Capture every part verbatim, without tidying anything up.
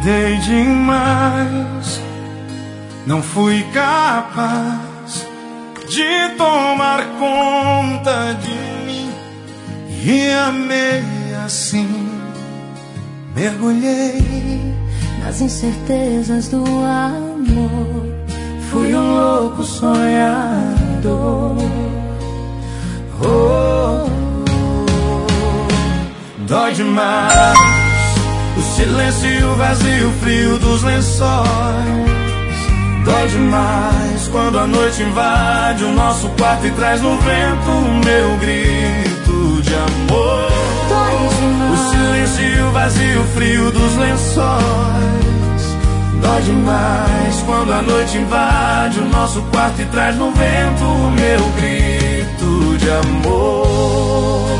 dei demais, não fui capaz de tomar conta de mim e amei assim. Mergulhei nas incertezas do amor, fui um louco sonhador. Oh, oh, oh. Dói demais o silêncio e o vazio frio dos lençóis. Dói demais quando a noite invade o nosso quarto e traz no vento o meu grito de amor. Dói demais o silêncio e o vazio frio dos lençóis. Dói demais quando a noite invade o nosso quarto e traz no vento o meu grito de amor.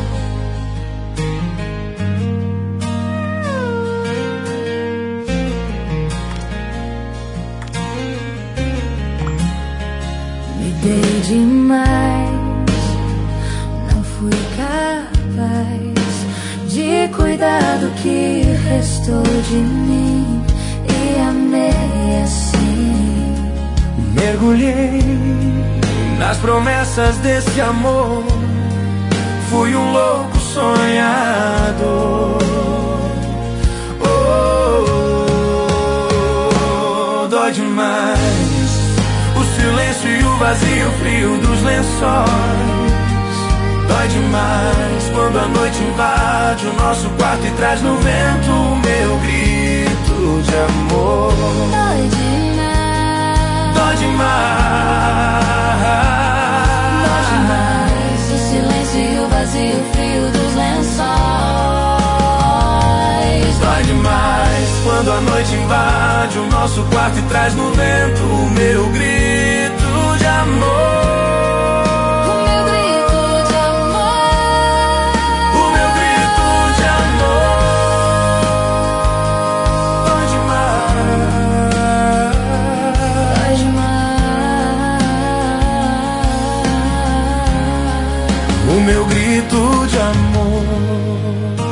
Dei demais, não fui capaz de cuidar do que restou de mim e amei assim. Mergulhei nas promessas desse amor, fui um louco sonhador. Oh, oh, oh, dói demais o silêncio e o vazio frio dos lençóis. Dói demais quando a noite invade o nosso quarto e traz no vento o meu grito de amor. Dói demais, Dói demais, dói demais o silêncio e o vazio frio dos lençóis. Dói demais quando a noite invade o nosso quarto e traz no vento o meu grito de amor. O meu grito de amor, O meu grito de amor. Dói demais, dói demais. o meu grito de amor.